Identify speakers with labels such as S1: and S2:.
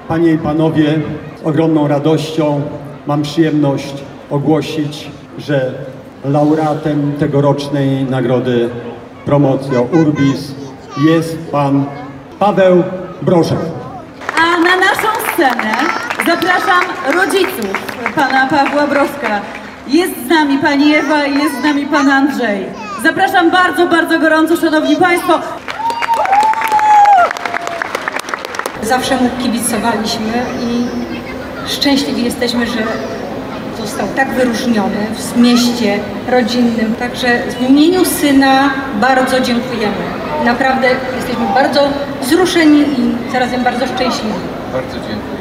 S1: Panie i Panowie, z ogromną radością mam przyjemność ogłosić, że laureatem tegorocznej nagrody Promotio Urbis jest pan Paweł Brożek.
S2: A na naszą scenę zapraszam rodziców pana Pawła Brożka. Jest z nami pani Ewa i jest z nami pan Andrzej. Zapraszam bardzo, bardzo gorąco, szanowni państwo.
S3: Zawsze mu kibicowaliśmy i szczęśliwi jesteśmy, że został tak wyróżniony w mieście rodzinnym. Także w imieniu syna bardzo dziękujemy. Naprawdę jesteśmy bardzo wzruszeni i zarazem bardzo szczęśliwi.
S4: Bardzo dziękuję.